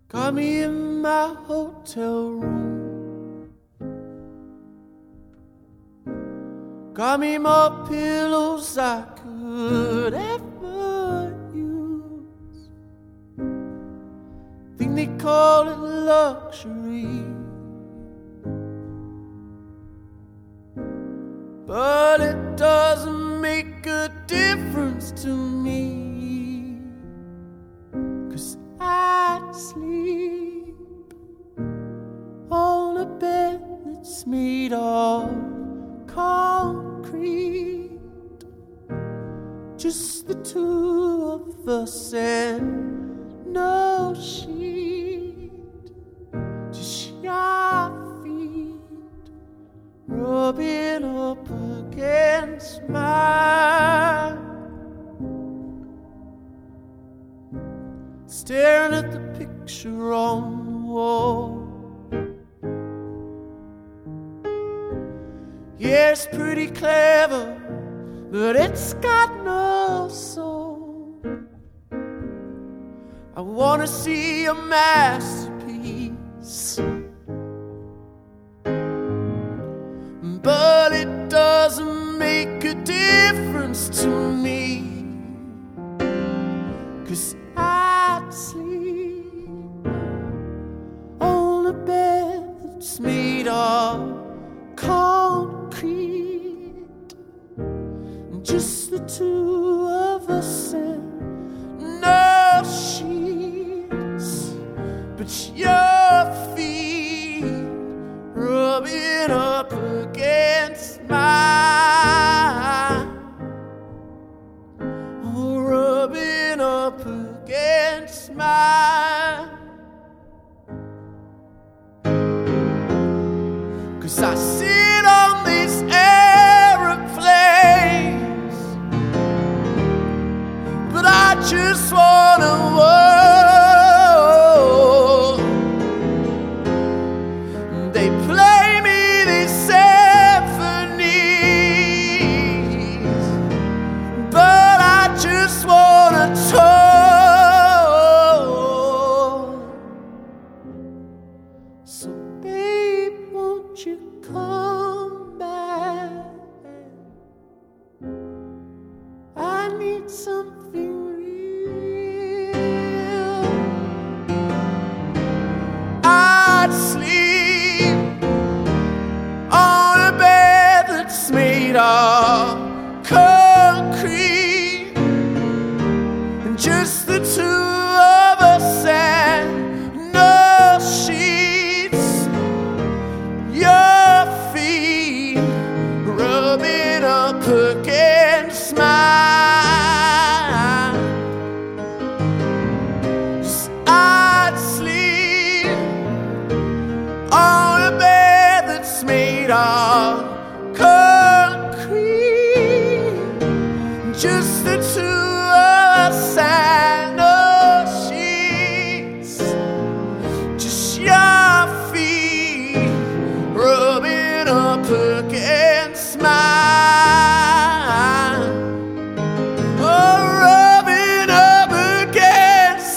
Got me in my hotel room, got me more pillows I could ever use. Think they call it luxury, but it doesn't make a difference to me, 'cause I sleep on a bed that's made of concrete. Just the two of us and no sheet. Just your feet rubbing up against mine, staring at the picture on the wall. Yeah, it's pretty clever, but it's got no soul. I wanna see a masterpiece, but it doesn't make a difference to me, 'cause I sleep on a bed that's made of concrete. Just the two of us and no sheets, but your feet rubbing up against mine, oh, rubbing up against mine. 'Cause I sit on these aeroplanes, but I just wanna walk. They play me these symphonies, but I just wanna talk. So babe, won't you come back? I need something real. I'd sleep on a bed that's made of concrete, and just the two of us and no sheets. Your feet rubbing up against mine. Just I'd sleep on a bed that's made of concrete. Just the two of us and no sheets. Just your feet rubbing up against mine, oh, rubbing up against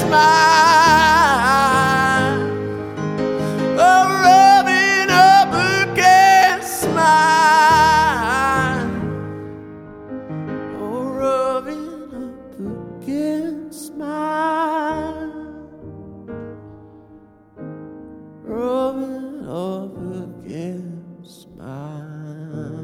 mine, oh, rubbing up against mine, oh, rubbing up against mine, rubbing up against mine.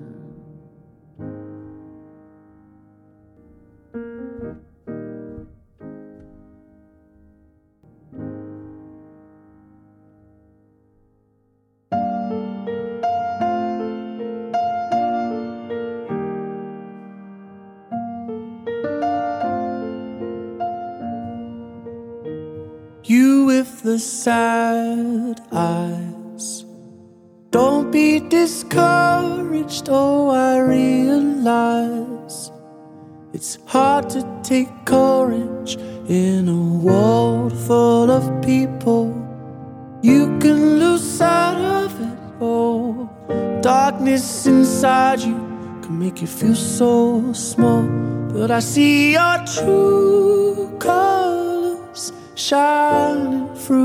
You with the sad eyes, don't be discouraged, oh, I realize it's hard to take courage in a world full of people. You can lose sight of it, oh, darkness inside you can make you feel so small. But I see your true colors shining through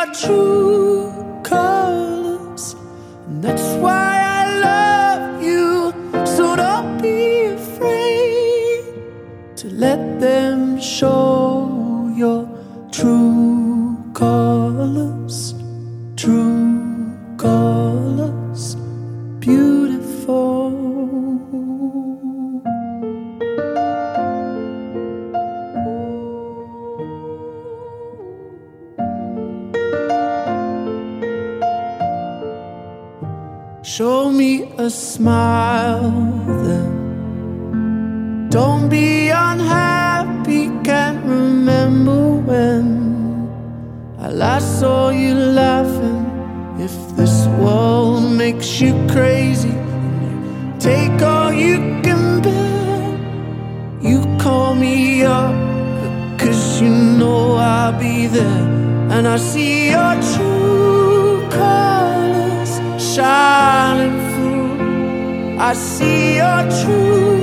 true colors, and that's why I love you. So don't be afraid to let them show your true colors, true colors, beautiful. Show me a smile then. Don't be unhappy, can't remember when I last saw you laughing. If this world makes you crazy, take all you can bear. You call me up, 'cause you know I'll be there. And I see your true colors shining through. I see your true